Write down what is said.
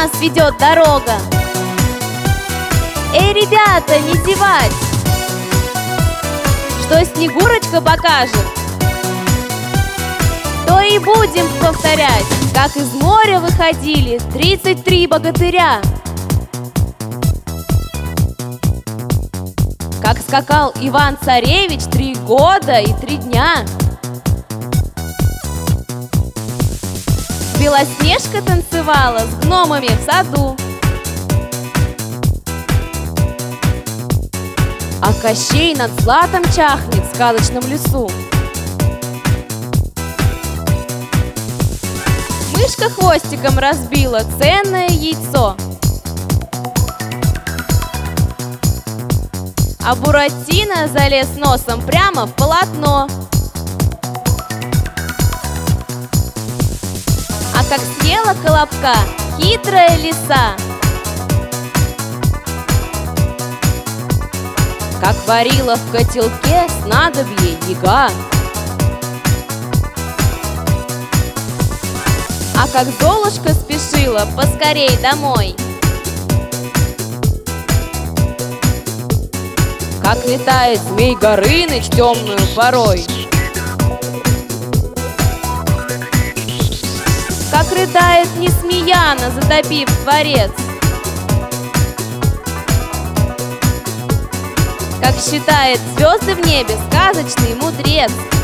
нас ведет дорога. Эй, ребята, не зевать! Что Снегурочка покажет, то и будем повторять. Как из моря выходили 33 богатыря, как скакал Иван-царевич 3 года и 3 дня. Белоснежка танцевала с гномами в саду, а Кощей над златом чахнет в сказочном лесу. Мышка хвостиком разбила ценное яйцо, а Буратино залез носом прямо в полотно. А как съела колобка хитрая лиса, как варила в котелке снадобье яга, а как Золушка спешила поскорей домой, как летает Змей Горыныч темную порой, как рыдает Несмеяна, затопив дворец, как считает звезды в небе сказочный мудрец.